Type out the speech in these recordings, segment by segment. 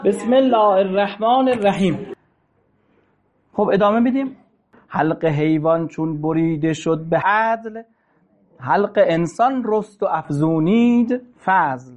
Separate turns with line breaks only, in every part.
بسم الله الرحمن الرحیم. خب ادامه میدیم. حلق حیوان چون بریده شد به عدل، حلق انسان رست و افزونید فضل.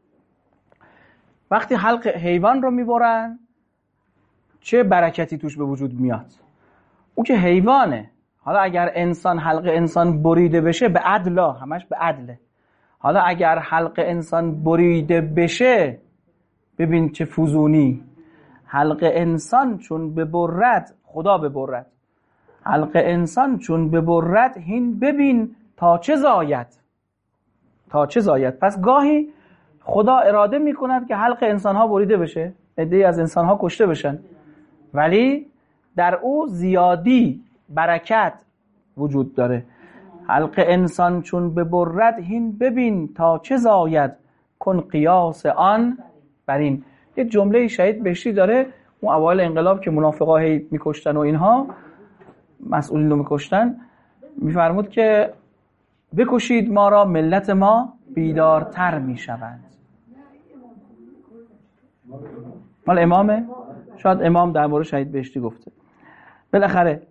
وقتی حلق حیوان رو میبرن چه برکتی توش به وجود میاد؟ او که حیوانه. حالا اگر انسان حلق انسان بریده بشه به عدل، همش به عدله. حالا اگر حلق انسان بریده بشه ببین چه فزونی. حلق انسان چون ببرد، خدا ببرد، حلق انسان چون ببرد هین ببین تا چه زاید. تا چه زاید. پس گاهی خدا اراده میکند که حلق انسان ها بریده بشه، عده‌ای از انسان ها کشته بشن، ولی در او زیادی برکت وجود داره. حلق انسان چون ببرد هین ببین تا چه زاید، کن قیاس آن بر این. یه جمله شهید بهشتی داره، اون اوایل انقلاب که منافقا هی میکشتن و اینها مسئولین رو میکشتن، میفرمود که بکشید ما را ملت ما بیدارتر میشوند. مال امامه؟ شاید امام در مورد شهید بهشتی گفته. بالاخره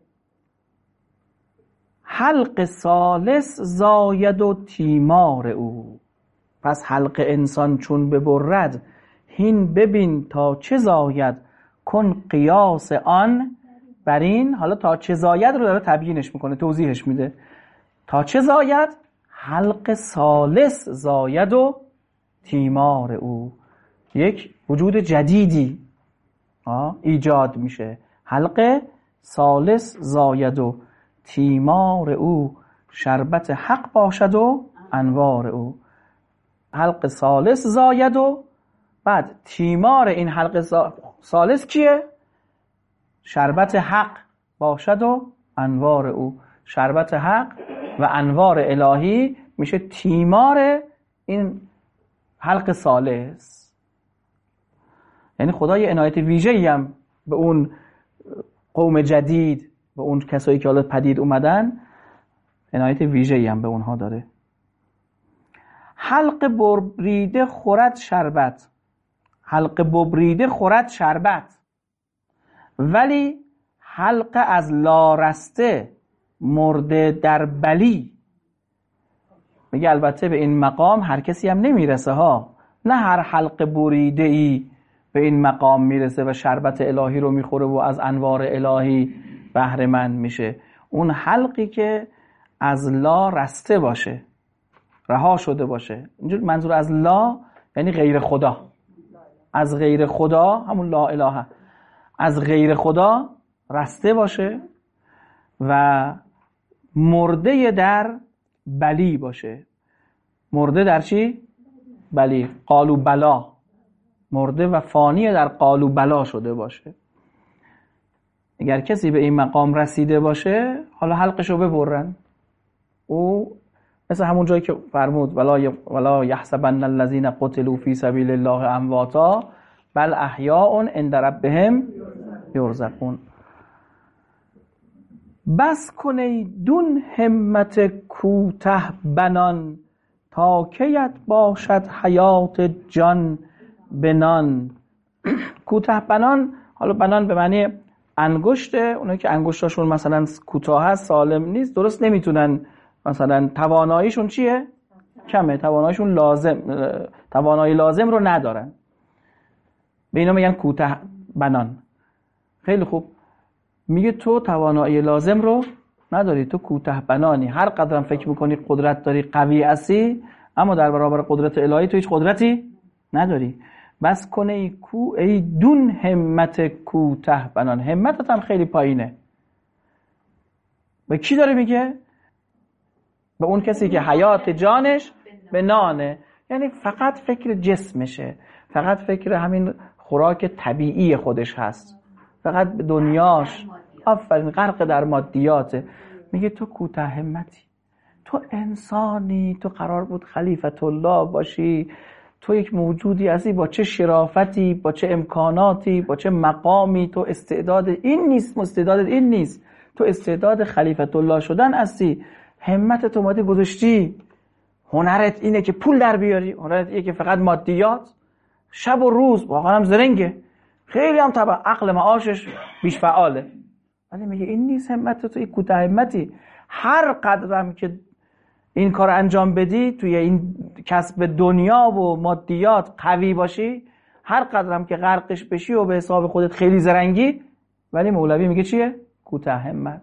حلق ثالث زاید و تیمار او. پس حلق انسان چون ببرد هین ببین تا چه زاید، کن قیاس آن بر این. حالا تا چه زاید رو داره تبیینش میکنه، توضیحش میده. تا چه زاید؟ حلق ثالث زاید و تیمار او. یک وجود جدیدی ایجاد میشه. حلق ثالث زاید و تیمار او، شربت حق باشد و انوار او. حلق ثالث زاید و بعد تیمار این حلق ثالث کیه؟ شربت حق باشد و انوار او. شربت حق و انوار الهی میشه تیمار این حلق ثالث. یعنی خدا یه عنایت ویژه‌ای هم به اون قوم جدید، به اون کسایی که حالا پدید اومدن، عنایت ویژه‌ای هم به اونها داره. حلق ببریده خورد شربت، حلق ببریده خورد شربت، ولی حلق از لارسته مرده در بلی. میگه البته به این مقام هر کسی هم نمیرسه ها، نه هر حلق بریده ای به این مقام میرسه و شربت الهی رو میخوره و از انوار الهی بهره مند میشه. اون حلقی که از لا رسته باشه، رها شده باشه. اینجور منظور از لا یعنی غیر خدا. از غیر خدا، همون لا اله، از غیر خدا رسته باشه و مرده در بلی باشه. مرده در چی؟ بلی، قالو بلا. مرده و فانی در قالو بلا شده باشه. اگر کسی به این مقام رسیده باشه، حالا حلقشو ببرن. او مثل همون جایی که فرمود ولا یحسبن الذین قتلوا فی سبیل الله امواتا بل احیاء عند ربهم یرزقون. بس کن ای دون همت کوته بنان، تا کیت باشد حیات جان بنان. کوته بنان، حالا بنان به معنی انگشته. اونایی که انگشتاشون مثلا کوتاه هست، سالم نیست، درست نمیتونن، مثلا تواناییشون چیه؟ کمه، تواناییشون توانایی لازم رو ندارن، به اینا میگن کوته بنان. خیلی خوب، میگه تو توانایی لازم رو نداری، تو کوته بنانی. هر قدرم فکر میکنی قدرت داری، قوی هستی، اما در برابر قدرت الهی تو هیچ قدرتی نداری. بس کنه ای دون همت کوته بنان. همتت هم خیلی پایینه. به کی داره میگه؟ به اون کسی که حیات جانش به نانه، یعنی فقط فکر جسمشه، فقط فکر همین خوراک طبیعی خودش هست، فقط به دنیاش، آفرین، غرق در مادیاته. میگه تو کوته همتی، تو انسانی، تو قرار بود خلیفت الله باشی، تو یک موجودی هستی با چه شرافتی، با چه امکاناتی، با چه مقامی. تو استعداد این نیست، استعداد این نیست، تو استعداد خلیفت الله شدن هستی. همتت اومدی گذاشتی، هنرت اینه که پول در بیاری، هنرت اینه که فقط مادیات. شب و روز، واقعا هم زرنگه، خیلی هم طبعا عقل معاشش بیش فعاله، ولی میگه این نیست همت تو، این کوتاه همتی. هر قدرم که این کار انجام بدی توی این کسب دنیا و مادیات قوی باشی، هر قدرم که غرقش بشی و به حساب خودت خیلی زرنگی، ولی مولوی میگه چیه؟ کوتاه همت.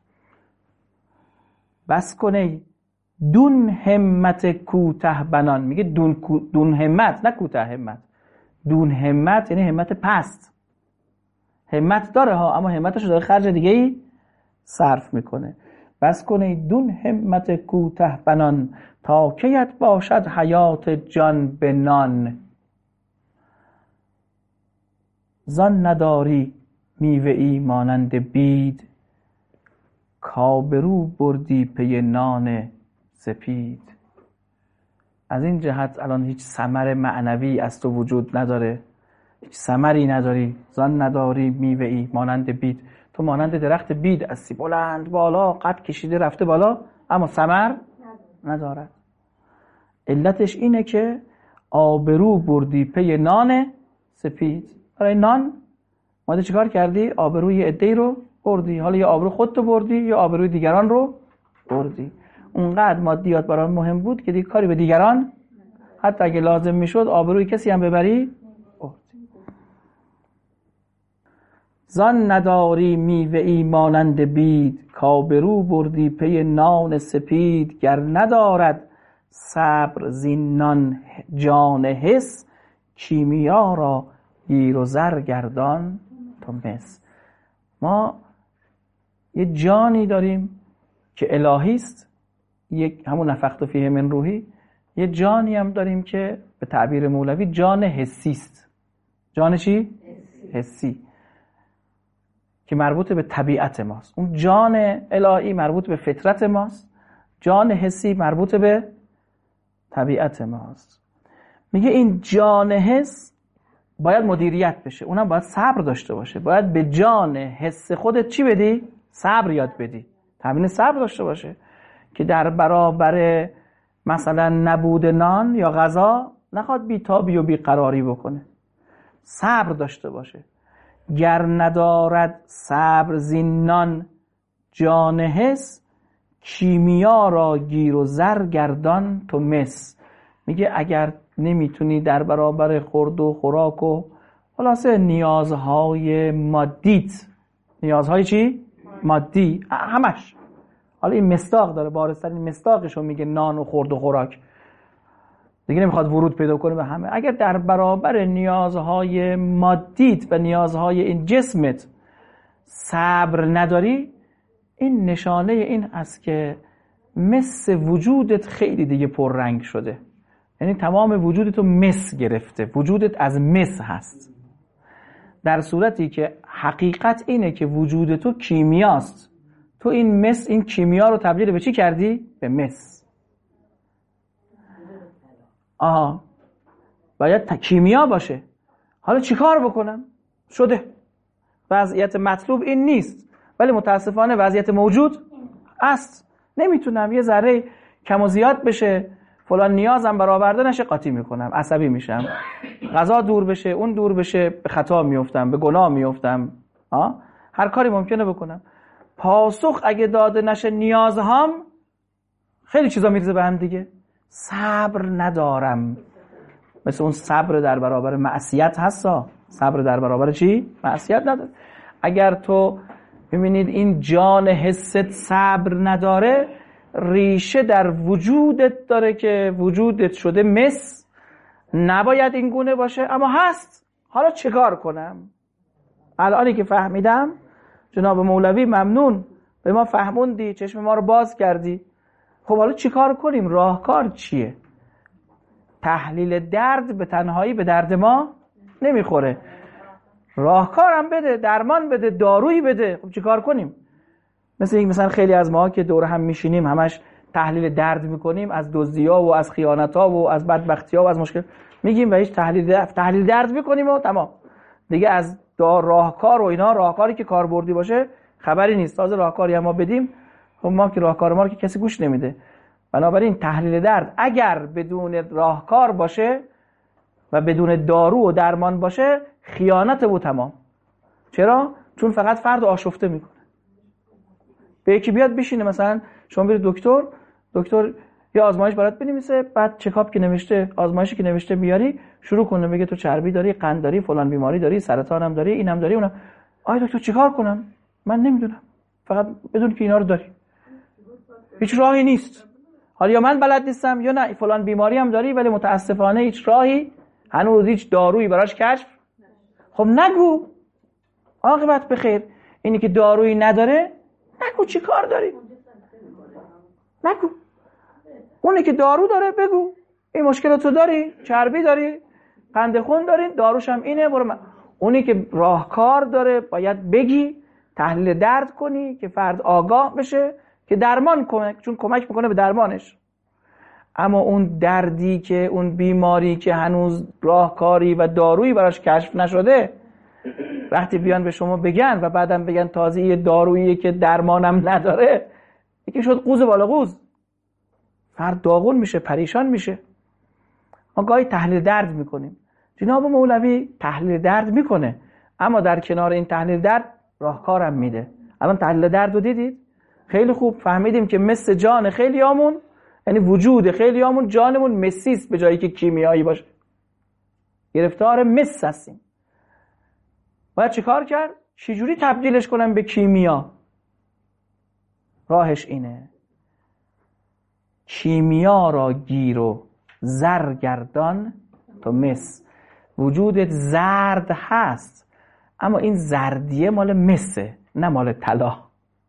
بس کنه دون همت کوته بنان. میگه دون همت، نه کوته همت. دون همت یعنی همت پست. همت داره ها، اما همتشو داره خرج دیگه ای صرف میکنه. بس کنه دون همت کوته بنان، تا کیت باشد حیات جان به نان. زان نداری میوه ای مانند بید، کابرو بردی پی نان سپید. از این جهت الان هیچ ثمر معنوی از تو وجود نداره، هیچ ثمری نداری. زان نداری میوه ای مانند بید، تو مانند درخت بید هستی، بلند بالا قد کشیده رفته بالا، اما ثمر ندارد. علتش اینه که آبرو بردی پی نان سپید. برای نان ماده چیکار کردی؟ آبروی عده‌ای رو بردی. حالا یا آبرو خودتو بردی یا آبروی دیگران رو بردی. اونقدر مادیات برای مهم بود که دیگه کاری به دیگران، حتی اگه لازم میشد آبروی کسی هم ببری بردی. زان نداری میوه ای مانند بید، کابرو بردی پی نان سپید. گر ندارد صبر زین نان جان حس، کیمیا را گیر و زر گردان تو مس. ما یه جانی داریم که الهی است، یک همون نفخت فیه من روحی. یه جانی هم داریم که به تعبیر مولوی جان حسی است. جان چی؟ حسی، که مربوط به طبیعت ماست. اون جان الهی مربوط به فطرت ماست، جان حسی مربوط به طبیعت ماست. میگه این جان حس باید مدیریت بشه، اونم باید صبر داشته باشه. باید به جان حس خودت چی بدی؟ صبر یاد بدی، تمرین صبر داشته باشه که در برابر مثلا نبود نان یا غذا نخواد بی‌تابی و بیقراری بکنه، صبر داشته باشه. گر ندارد صبر زین نان جان حس، کیمیا را گیر و زر گردان تو مس. میگه اگر نمیتونی در برابر خورد و خوراک و خلاصه نیازهای مادیت، نیازهای چی؟ مادی همش، حالا این مصداق داره، بارسترین مصداقشو میگه نان و خورد و خوراک، دیگه نمیخواد ورود پیدا کنه به همه. اگر در برابر نیازهای مادیت و نیازهای این جسمت صبر نداری، این نشانه این است که مس وجودت خیلی دیگه پررنگ شده، یعنی تمام وجودتو مس گرفته، وجودت از مس هست، در صورتی که حقیقت اینه که وجودتو کیمیاست. تو این مس، این کیمیا رو تبدیل به چی کردی؟ به مس. باید کیمیا باشه. حالا چیکار بکنم؟ شده وضعیت مطلوب این نیست، ولی متاسفانه وضعیت موجود است. نمیتونم یه ذره کم و زیاد بشه، فلان نیازم برآورده نشه، قاطی میکنم، عصبی میشم. غذا دور بشه، اون دور بشه، به خطا میافتم، به گناه میافتم. هر کاری ممکنه بکنم. پاسخ اگه داده نشه نیازهام، خیلی چیزا میرزه به هم دیگه. صبر ندارم، مثل اون صبر در برابر معصیت هستا. صبر در برابر چی؟ معصیت نداره. اگر تو ببینید این جان حست صبر نداره، ریشه در وجودت داره که وجودت شده مس. نباید این گونه باشه اما هست. حالا چیکار کنم؟ الانی که فهمیدم، جناب مولوی ممنون، به ما فهموندی، چشم ما رو باز کردی. خب حالا چیکار کنیم؟ راهکار چیه؟ تحلیل درد به تنهایی به درد ما نمیخوره. راهکارم بده، درمان بده، دارویی بده. خب چیکار کنیم؟ مثلا خیلی از ما که دور هم میشینیم همش تحلیل درد میکنیم، از دزدی‌ها و از خیانت‌ها و از بدبختی‌ها و از مشکل میگیم و هیچ تحلیل درد میکنیم و تمام. دیگه از راهکار و اینا، راهکاری که کاربردی باشه خبری نیست. تازه راهکاری هم ما بدیم، خب ما که راهکار ما رو که کسی گوش نمیده. بنابراین تحلیل درد اگر بدون راهکار باشه، و بدون دارو و درمان باشه خیانت و تمام. چرا؟ چون فقط فرد آشفته میکنه. به یکی بیاد بشینه، مثلا شما برید دکتر یه آزمایش برات بنویسه، بعد چکاپ که نوشته، آزمایشی که نوشته بیاری، شروع کنه بگه تو چربی داری، قند داری، فلان بیماری داری، سرطان هم داری، اینم داری، اونم. آی دکتر چیکار کنم؟ من نمیدونم، فقط بدون که اینا رو داری. هیچ راهی نیست. حالا یا من بلد نیستم یا نه فلان بیماری هم داری، ولی متاسفانه هیچ راهی، هنوز هیچ دارویی براش کشف. خب نگو عاقبت بخیر. اینی که دارویی نداره نگو چی کار داری، نگو. اونی که دارو داره بگو این مشکلاتو داری، چربی داری، قند خون داری، داروش هم اینه، برو اونی که راهکار داره باید بگی، تحلیل درد کنی که فرد آگاه بشه که درمان کنه، چون کمک میکنه به درمانش. اما اون دردی که، اون بیماری که هنوز راهکاری و دارویی براش کشف نشده، وقتی بیان به شما بگن و بعدم بگن تازه یه دارویی که درمانم نداره، یکی شد قوز بالا قوز، فرد داغون میشه، پریشان میشه. ما گاهی تحلیل درد میکنیم، جناب مولوی تحلیل درد میکنه، اما در کنار این تحلیل درد راهکارم میده. الان تحلیل درد رو دیدید؟ خیلی خوب فهمیدیم که مس جان خیلیامون، یعنی وجود خیلیامون، جانمون مسیست به جایی که کیمیایی باشه. گرفتار مس هستیم. باید چه کار کرد؟ چجوری تبدیلش کنم به کیمیا؟ راهش اینه: کیمیا را گیر و زر گردان تو مس. وجودت زرد هست، اما این زردیه مال مسه، نه مال طلا.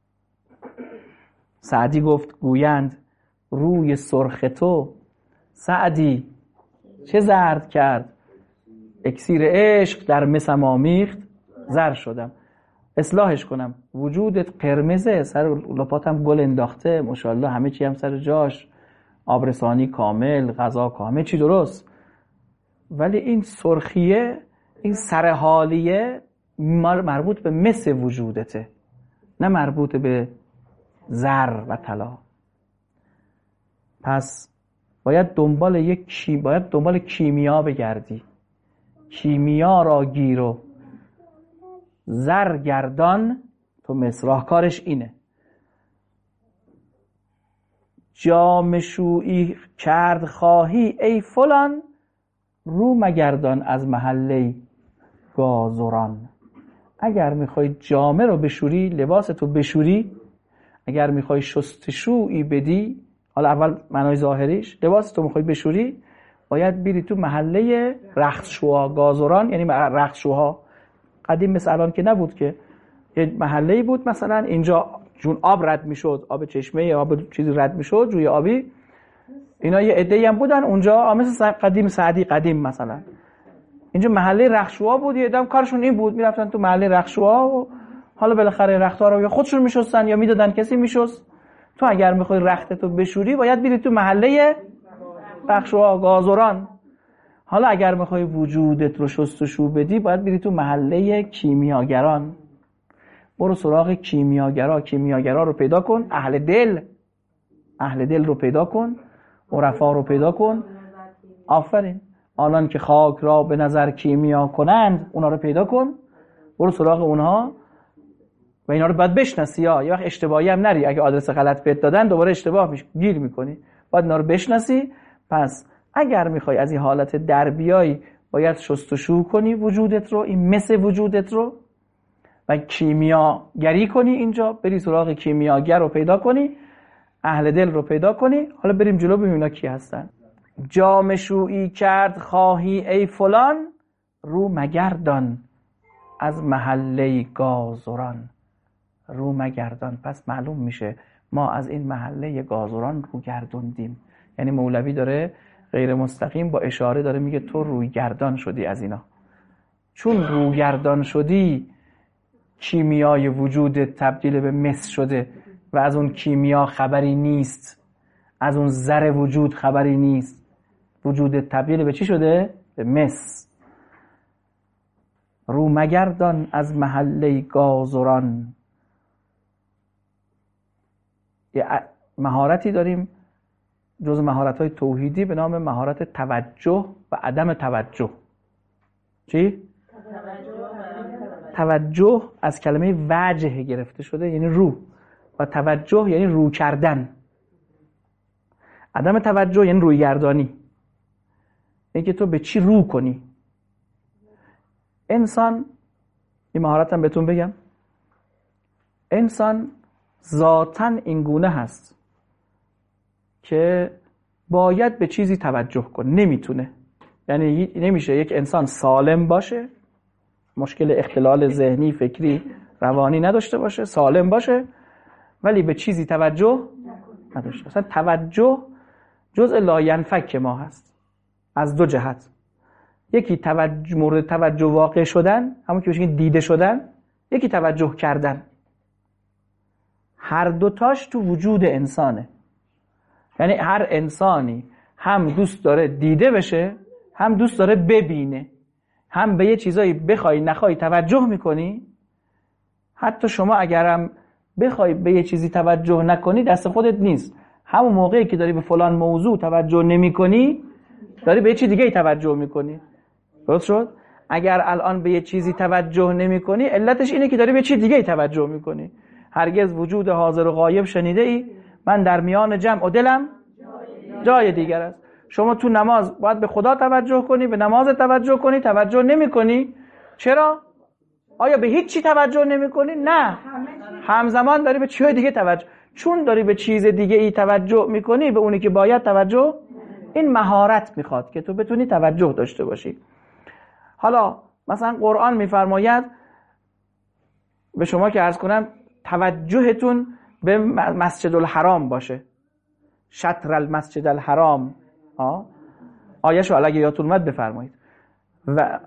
سعدی گفت گویند روی سرخ تو سعدی چه زرد کرد، اکسیر عشق در مسم آمیخت زر شدم. اصلاحش کنم: وجودت قرمزه، سر لپاتم گل انداخته، ماشاءالله همه چی هم سر جاش، آبرسانی کامل، غذا کامل، چی درست، ولی این سرخیه، این سرحالیه مربوط به مس وجودته، نه مربوط به زر و طلا. پس باید دنبال کیمیا بگردی. کیمیا را گیر و زر گردان تو مس. راهکارش اینه: جام شویی کرد خواهی ای فلان، رو مگردان از محله گازران. اگر میخوای جامه رو بشوری، لباستو بشوری، اگر میخوای شستشویی بدی، حالا اول معنای ظاهریش، لباستو میخوای بشوری، باید بری تو محله رختشوها. گازران یعنی رختشوها. قدیم مثل الان که نبود که، یه محله‌ای بود مثلا اینجا، جون آب رد میشد، آب چشمه، آب چیزی رد میشد، جوی آبی، اینا یه عده‌ای هم بودن اونجا، مثل قدیم سعدی قدیم مثلا اینجا محله رختشوها بود. یه عده‌ام کارشون این بود، میرفتن تو محله رختشوها و حالا بالاخره رخت‌ها رو یا خودشون میشستن یا میدادن کسی میشست. تو اگر میخوای رختتو بشوری باید بری تو محله رختشوها، گازران. حالا اگر میخوای وجودت رو شستشو بدی باید بری تو محله کیمیاگران. برو سراغ کیمیاگرا رو پیدا کن، اهل دل رو پیدا کن، عرفا رو پیدا کن. آفرین. آنان که خاک را به نظر کیمیا کنند، اونا رو پیدا کن، برو سراغ اونها و اینا رو باید بشناسی. یه وقت اشتباهی هم نری، اگه آدرس غلط بهت دادن دوباره اشتباه گیر میکنی، باید اینا رو بشناسی. پس اگر میخوای از این حالت در بیای باید شستشو کنی وجودت رو، این مس وجودت رو، و کیمیاگری کنی. اینجا بری سراغ کیمیاگر رو پیدا کنی، اهل دل رو پیدا کنی. حالا بریم جلو ببینیم اینا کی هستن. جام شویی کرد خواهی ای فلان، رو مگردان از محله گازران. رو مگردان. پس معلوم میشه ما از این محله گازران رو گردوندیم. یعنی مولوی داره غیر مستقیم با اشاره داره میگه تو روی گردان شدی از اینا. چون رو گردان شدی، کیمیای وجودت تبدیل به مس شده و از اون کیمیا خبری نیست، از اون زر وجود خبری نیست. وجودت تبدیل به چی شده؟ به مس. رو مگردان از محله گازران. یه مهارتی داریم جز مهارت‌های توحیدی به نام مهارت توجه و عدم توجه. چی؟ توجه از کلمه وجه گرفته شده، یعنی رو، و توجه یعنی رو کردن. عدم توجه یعنی روی گردانی، یعنی که تو به چی رو کنی. انسان، این مهارتم بهتون بگم، انسان ذاتاً این گونه هست که باید به چیزی توجه کنه، نمیتونه. یعنی نمیشه یک انسان سالم باشه، مشکل اختلال ذهنی، فکری، روانی نداشته باشه، سالم باشه، ولی به چیزی توجه نداشته. اصلا توجه جزء لاینفک ما هست از دو جهت. یکی مورد توجه واقع شدن، همون که بشه دیده شدن، یکی توجه کردن. هر دوتاش تو وجود انسانه. یعنی هر انسانی هم دوست داره دیده بشه، هم دوست داره ببینه. هم به یه چیزایی بخوای نخوای توجه میکنی. حتی شما اگرم بخوای به یه چیزی توجه نکنی دست خودت نیست. همون موقعی که داری به فلان موضوع توجه نمی کنی، داری به یه چیز دیگه ای توجه میکنی. درست شد؟ اگر الان به یه چیزی توجه نمی کنی، علتش اینه که داری به چیز دیگه ای توجه میکنی. هرگز وجود حاضر و غایب شنیده ای؟ من در میان جمع و دلم جای دیگر است. شما تو نماز باید به خدا توجه کنی، به نماز توجه کنی، توجه نمی کنی. چرا؟ آیا به هیچ چی توجه نمی کنی؟ نه، همزمان داری به چیز دیگه توجه. چون داری به چیز دیگه ای توجه میکنی، به اونی که باید توجه. این مهارت میخواد که تو بتونی توجه داشته باشی. حالا مثلا قرآن میفرماید به شما که عرض کنم توجهتون به مسجد الحرام باشه. شطر المسجد الحرام. آیه‌شو اگه یادتون اومد بفرمایید. و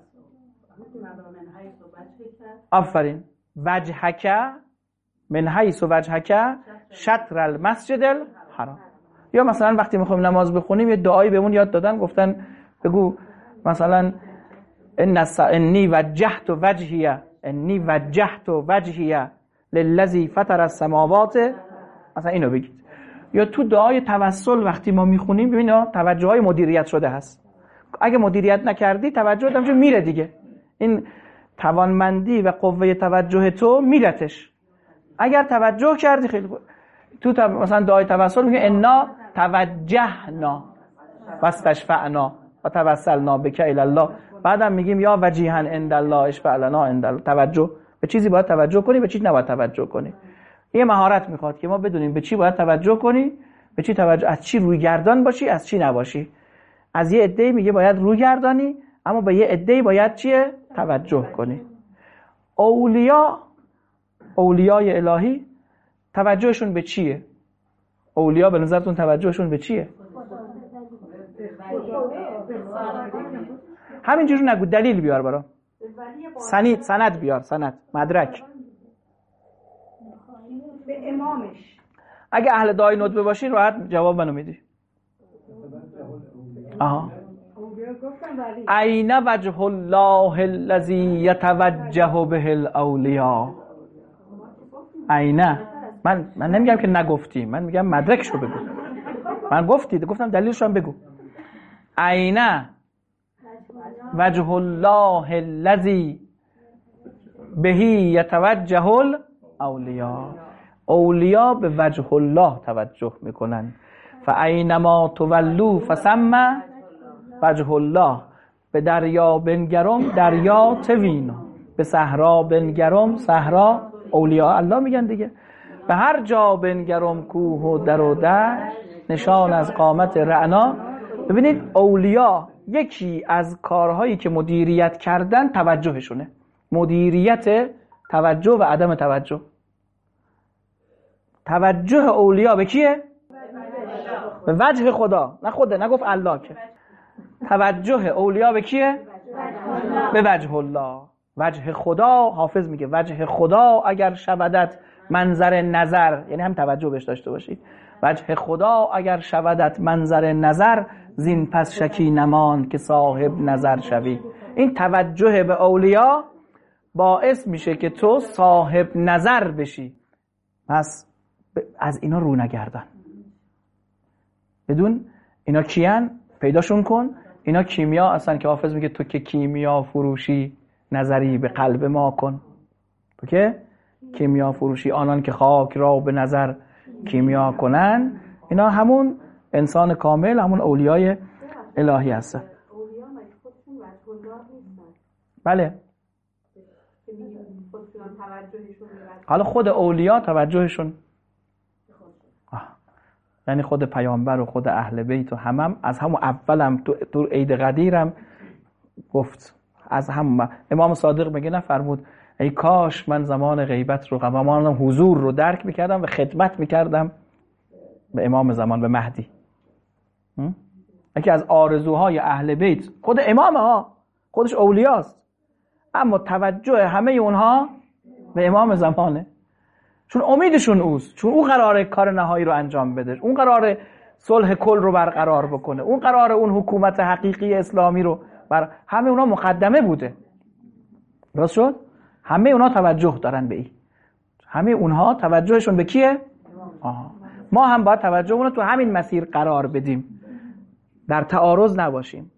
آفرین، وجهک من حیث وجهک شطر المسجد الحرام. یا مثلا وقتی میخوایم نماز بخونیم یه دعایی بهمون یاد دادن، گفتن بگو مثلا انی وجهت وجهی للذی فطر السماوات، مثلا اینو بگید. یا تو دعای توسل وقتی ما میخونیم ببین توجه های مدیریت شده هست. اگه مدیریت نکردی توجهت هم میره دیگه. این توانمندی و قوه توجه تو میرتش. اگر توجه کردی خیلی خوب. تو مثلا دعای توسل میگه انا توجهنا واستشفعنا و توسلنا بک الی الله. بعدم میگیم یا وجیها عند الله اشفع لنا عند الله. توجه به چیزی باید توجه کنی، به چیزی نباید توجه کنی. این مهارت میخواد که ما بدونیم به چی باید توجه کنی، به چی توجه، از چی روی گردان باشی، از چی نباشی. از یه عده‌ای میگه باید روی گردانی، اما به یه عده‌ای باید چیه؟ توجه کنی. اولیای الهی توجهشون به چیه؟ اولیا به نظرتون توجهشون به چیه؟ همینجوری نگو، دلیل بیار برام. سند بیار، سند، مدرک.
به امامش.
اگه اهل دعای ندبه باشی راحت جواب منو میدی. عین وجه الله الذی یتوجه به الاولیا. عین، من نمیگم که نگفتی، من میگم مدرکشو بگو. من گفتم دلیلشو هم بگو. عین وجه الله الذی بهی یتوجه الاولیا. اولیا به وجه الله توجه میکنن. فاینما تولوا فثم وجه الله. به دریا بنگرم دریا توینا، به صحرا بنگرم صحرا. اولیا الله میگن دیگه. به هر جا بنگرم کوه و در و دشت، نشان از قامت رعنا. ببینید اولیا یکی از کارهایی که مدیریت کردن توجهشونه. مدیریت توجه و عدم توجه. توجه اولیا به کیه؟ به وجه خدا. نه خدا، نگفت الله که. توجه اولیا به کیه؟ به وجه الله. وجه خدا، حافظ میگه وجه خدا اگر شودت منظر نظر، یعنی هم توجه بهش داشته باشی. وجه خدا اگر شودت منظر نظر، زین پس شکی نمان که صاحب نظر شوی. این توجه به اولیا باعث میشه که تو صاحب نظر بشی. پس از اینا رو نگردن. بدون اینا کیان پیداشون کن. اینا کیمیا اصلا که حافظ میگه تو که کیمیا فروشی نظری به قلب ما کن. تو که کیمیا فروشی آنان که خاک را به نظر کیمیا کنن. اینا همون انسان کامل، همون اولیای الهی هستن.
اولیا مگه خودشون وجه الله نیستن؟
بله.
که میگیم خودشون توجهشون به
حالا خود اولیا توجهشون یعنی خود پیامبر و خود اهل بیت و همم از همون اولم تو عید قدیرم گفت، از هم امام صادق میگه نفرمود ای کاش من زمان غیبت رو زمان حضور رو درک میکردم و خدمت میکردم به امام زمان، به مهدی. یکی از آرزوهای اهل بیت خود امام ها خودش اولیاست، اما توجه همه اونها به امام زمانه، چون امیدشون اوست، چون اون قراره کار نهایی رو انجام بده، اون قراره صلح کل رو برقرار بکنه، اون قراره اون حکومت حقیقی اسلامی رو همه اونا مقدمه بوده. درست شد؟ همه اونا توجه دارن به این، همه اونها توجهشون به کیه؟ ما هم باید توجهمون رو تو همین مسیر قرار بدیم، در تعارض نباشیم.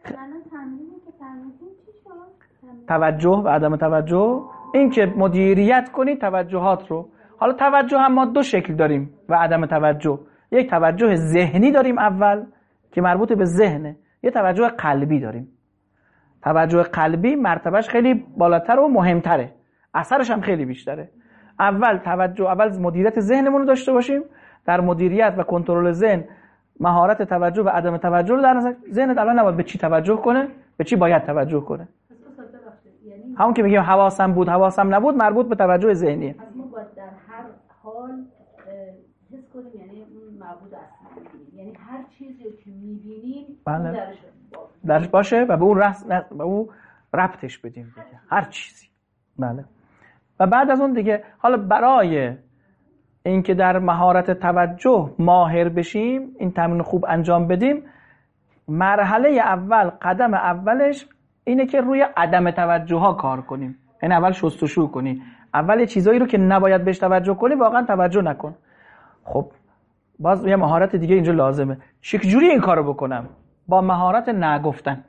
توجه و عدم توجه، این که مدیریت کنی توجهات رو. حالا توجه هم ما دو شکل داریم و عدم توجه. یک توجه ذهنی داریم اول که مربوط به ذهنه، یه توجه قلبی داریم. توجه قلبی مرتبهش خیلی بالاتر و مهمتره، اثرش هم خیلی بیشتره. اول مدیریت ذهنمون رو داشته باشیم. در مدیریت و کنترل ذهن مهارت توجه و عدم توجه رو در نظر. ذهنت الان نباید به چی توجه کنه، به چی باید توجه کنه. همون که میگیم حواسم بود حواسم نبود مربوط به توجه ذهنیه.
پس ما باید در هر حال حس کنیم، یعنی اون معبود اصلی، یعنی هر چیزی که میبینیم درش
باشه و به اون ربطش بدیم دیگه. هر چیزی. بله. و بعد از اون دیگه حالا برای اینکه در مهارت توجه ماهر بشیم، این تمرین خوب انجام بدیم، مرحله اول، قدم اولش اینه که روی عدم توجه ها کار کنیم. یعنی اول شستشو کنی، اول یه چیزایی رو که نباید بهش توجه کنی واقعا توجه نکن. خب باز یه مهارت دیگه اینجا لازمه. چجوری این کارو بکنم؟ با مهارت نگفتن.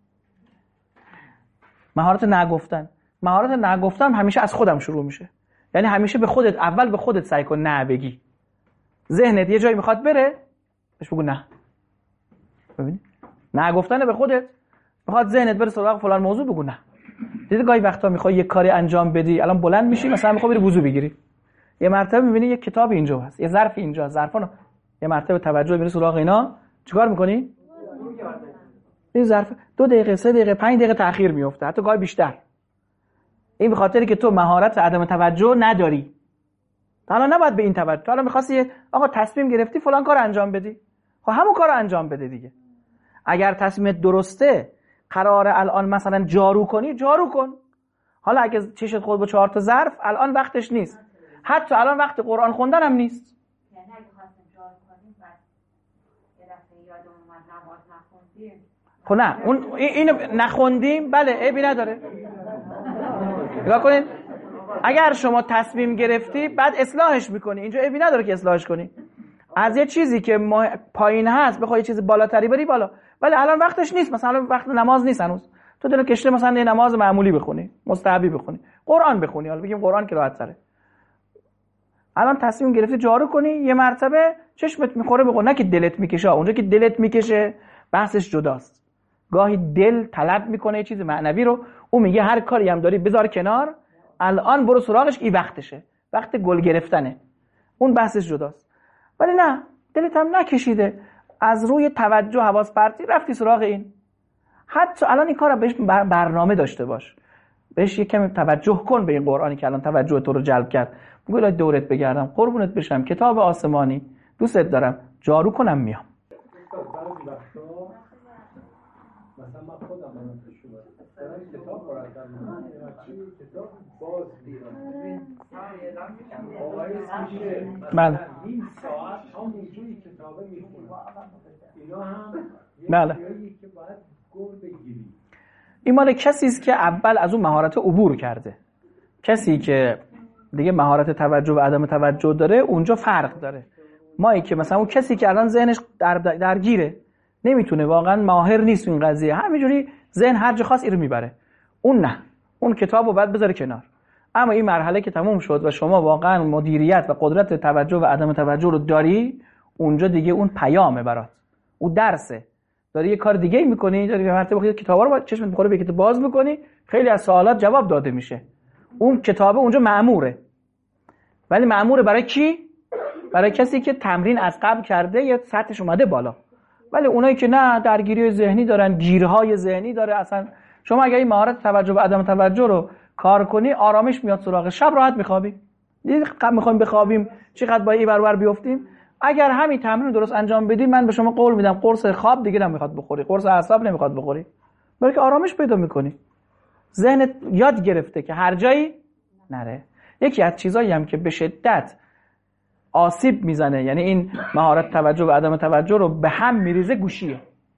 مهارت نگفتن همیشه از خودم شروع میشه. یعنی همیشه اول به خودت سعی کن نه بگی. ذهنت یه جایی میخواد بره، بهش بگو نه. ببین؟ نگفتن به خودت. میخواد ذهنت بره سراغ فلان موضوع، بگو نه. دیدی گاهی وقتا میخوای یه کاری انجام بدی، الان بلند میشی مثلا میخوای بری وضو بگیری، یه مرتبه میبینی یه کتاب اینجا هست، یه ظرف اینجا، ظرفانو یه مرتبه توجه میری سراغ اینا، چیکار میکنی؟ این ظرف 2 دقیقه 3 دقیقه 5 دقیقه تأخیر میفته، حتی گاهی بیشتر. این به خاطری که تو مهارت عدم توجه نداری. حالا نباید به این توجه. حالا می‌خواستی آقا تصمیم گرفتی فلان کار انجام بدی، خب همون کارو انجام بده دیگه. اگر تصمیمت درسته، قراره الان مثلا جارو کنی، جارو کن. حالا اگه چشت خود با 4 تا ظرف، الان وقتش نیست. حتی الان وقت قرآن خوندن هم نیست.
یعنی اگه خواستیم جارو کنیم بعد یه دفعه یادم اومد نماز نخوندیم.
خب نه، اون اینو نخوندیم، بله عیبی نداره. نگاه کنید، اگر شما تصمیم گرفتی بعد اصلاحش میکنی، اینجا عیبی نداره که اصلاحش کنی. از یه چیزی که پایین هست بخوای یه چیز بالاتری بری بالا، ولی الان وقتش نیست، مثلا وقت نماز نیست هنوز، تو دل کشته مثلا یه نماز معمولی بخونی، مستحبی بخونی، قرآن بخونی، حالا بگیم قرآن که راحت تره. الان تصمیم گرفتی جارو کنی، یه مرتبه چشمت میخوره به قرآن، نه که دلت میکشه. اونجا که دلت میکشه بحثش جداست. گاهی دل طلب میکنه یه چیز معنوی رو، اون میگه هر کاری هم داری بذار کنار، الان برو سراغش، این وقتشه، وقت گل گرفتنه، اون بحثش جداست. ولی نه، دلت هم نکشیده، از روی توجه حواس پرتی رفتی سراغ این. حتی الان این کارو بهش برنامه داشته باش، بهش یکم توجه کن به این قرآنی که الان توجه تو رو جلب کرد. بگو الهی دورت بگردم، قربونت بشم، کتاب آسمانی دوستت دارم، جارو کنم میام.
مثلا من خودم کتاب مرتب می‌کنم، کتاب باز
بله.
این ساعت همونجوری کتابه میخونم. اینا هم
بله.
که باید گل بگیری.
این مال کسی است که اول از اون مهارت عبور کرده. کسی که دیگه مهارت توجه و عدم توجه داره، اونجا فرق داره. مایی که مثلا اون کسی که الان ذهنش درگیره، نمیتونه، واقعا ماهر نیست این قضیه، همینجوری ذهن هر جا خواست اینو میبره، اون نه، اون کتابو بعد بذاره کنار. اما این مرحله که تموم شد و شما واقعا مدیریت و قدرت توجه و عدم توجه رو داری، اونجا دیگه اون پیامه برات، اون درسه. داری یه کار دیگه می‌کنی، داری به مرتبه خودت کتابا رو چشمت می‌خوره به کتاب باز می‌کنی، خیلی از سوالات جواب داده میشه. اون کتابه اونجا مأموره. ولی مأموره برای کی؟ برای کسی که تمرین از قبل کرده یا سطحش اومده بالا. ولی اونایی که نه، درگیری ذهنی دارن، گیرهای ذهنی داره، اصلا شما اگه این مهارت توجه و عدم توجه رو کار کنی، آرامش میاد سراغ، شب راحت میخوابی. دیدی قبل میخوایم بخوابیم چقدر با این ور بیفتیم. اگر همین تمرین رو درست انجام بدی، من به شما قول میدم قرص خواب دیگه نمیخواد بخوری، قرص اعصاب نمیخواد بخوری، بلکه آرامش پیدا میکنی. ذهنت یاد گرفته که هر جایی نره. یکی از چیزایی هم که به شدت آسیب میزنه، یعنی این مهارت توجه و عدم توجه رو به هم میریزه، گوشیه.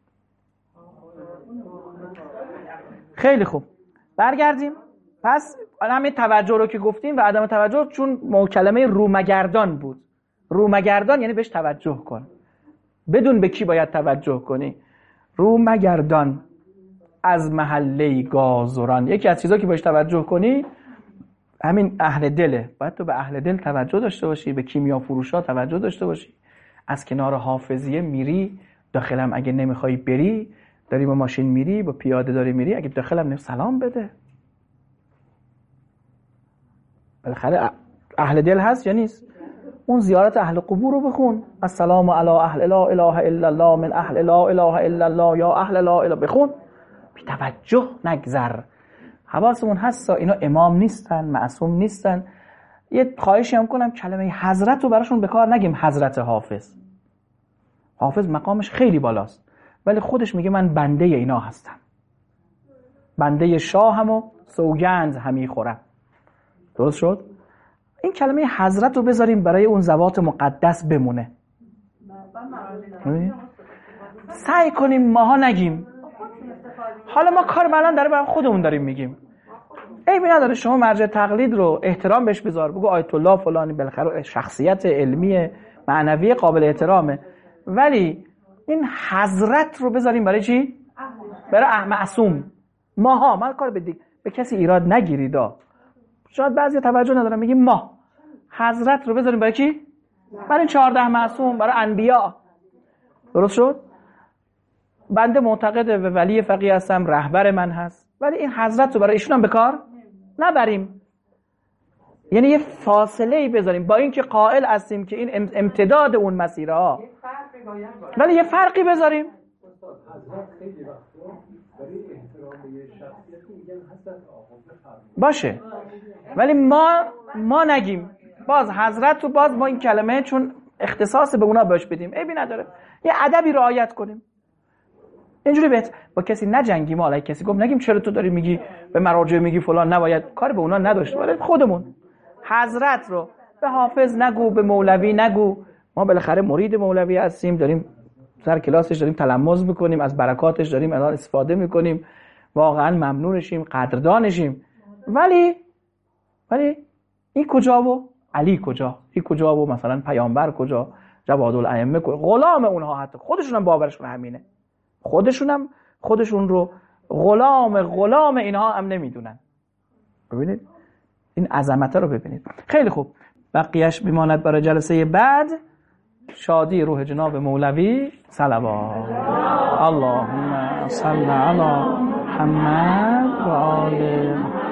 خیلی خوب، برگردیم. پس همین توجه رو که گفتیم و عدم توجه، چون کلمه رومگردان بود. رومگردان یعنی بهش توجه کن، بدون به کی باید توجه کنی. رومگردان از محله گازران، یکی از چیزا که باید توجه کنی همین اهل دله. باید تو به اهل دل توجه داشته باشی، به کیمیا فروشا توجه داشته باشی. از کنار حافظیه میری داخلم، اگه نمیخوای بری، داری با ماشین میری، با پیاده داری میری، اگه داخلم سلام بده. بالاخره اهل دل هست یا نیست؟ اون زیارت اهل قبور رو بخون، السلام علی اهل لا اله الا الله من اهل لا اله الا الله یا اهل لا اله، بخون. بی توجه نگذر. حواسمون هست اینا امام نیستن، معصوم نیستن. یه خواهشی هم کنم کلمه حضرت رو براشون به کار نگیم. حضرت حافظ، حافظ مقامش خیلی بالاست، ولی خودش میگه من بنده اینا هستم، بنده شاهم و سوگند همی خورم. درست شد؟ این کلمه حضرت رو بذاریم برای اون ذوات مقدس بمونه. سعی کنیم ماها نگیم. حالا ما کار الان داره برای خودمون داریم میگیم. عیبی نداره، شما مرجع تقلید رو احترام بهش بذار، بگو آیت الله فلانی، بالاخره شخصیت علمی معنوی قابل احترامه. ولی این حضرت رو بذاریم برای چی؟ برای معصوم. ماها، من کار به کسی ایراد نگیرید. شاید بعضی توجه ندارن، میگیم ما. حضرت رو بذاریم برای کی؟ برای 14 معصوم، برای انبیا. درست شد؟ بنده معتقد به ولی فقیه هستم، رهبر من هست، ولی این حضرت رو برای ایشون هم به کار نبریم. یعنی یه فاصله ای بذاریم، با اینکه قائل هستیم که این امتداد اون مسیرها، ولی یه فرقی بذاریم. باشه، ولی ما نگیم. باز حضرت رو باز ما این کلمه چون اختصاص به اونا باش بدیم، عیبی نداره. یه ادبی رعایت کنیم. اینجوری بهت با کسی نجنگیم. حالا کسی گفت نگیم چرا تو داری میگی به مراجع میگی فلان، نباید، کار به اونا نداشت، ولی خودمون حضرت رو به حافظ نگو، به مولوی نگو. ما بالاخره مرید مولوی هستیم، داریم سر کلاسش داریم تلمذ میکنیم، از برکاتش داریم الان استفاده میکنیم، واقعا ممنونشیم، قدردانشیم. ولی این کجا و علی کجا؟ این کجا و مثلا پیامبر کجا؟ جواد الائمه کجا؟ غلام اونها، حتی خودشون هم باورشون همینه، خودشون رو غلام اینها هم نمیدونن. ببینید این عظمت رو ببینید. خیلی خوب، بقیهش میماند برای جلسه بعد. شادی روح جناب مولوی صلوات. اللهم صل علی محمد و آل